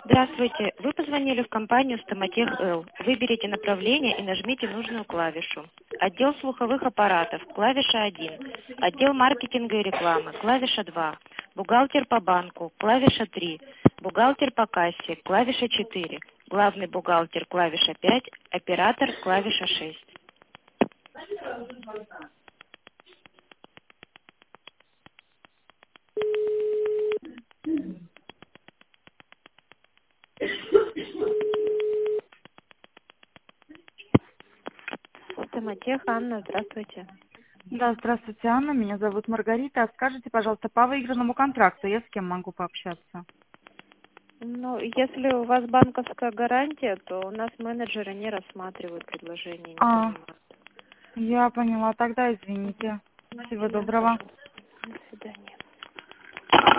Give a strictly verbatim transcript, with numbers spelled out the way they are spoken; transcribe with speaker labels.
Speaker 1: Здравствуйте. Вы позвонили в компанию Стоматех Л. Выберите направление и нажмите нужную клавишу. Отдел слуховых аппаратов, клавиша один. Отдел маркетинга и рекламы, клавиша два. Бухгалтер по банку, клавиша три. Бухгалтер по кассе, клавиша четыре. Главный бухгалтер, клавиша пять. Оператор, клавиша шесть. Стоматех Анна, здравствуйте.
Speaker 2: Да, здравствуйте, Анна. Меня зовут Маргарита. А скажите, пожалуйста, по выигранному контракту я с кем могу пообщаться?
Speaker 1: Ну, если у вас банковская гарантия, то у нас менеджеры не рассматривают предложения, не
Speaker 2: А,
Speaker 1: принимают.
Speaker 2: я поняла. Тогда извините. Всего
Speaker 1: Да,
Speaker 2: доброго.
Speaker 1: пожалуйста. До свидания.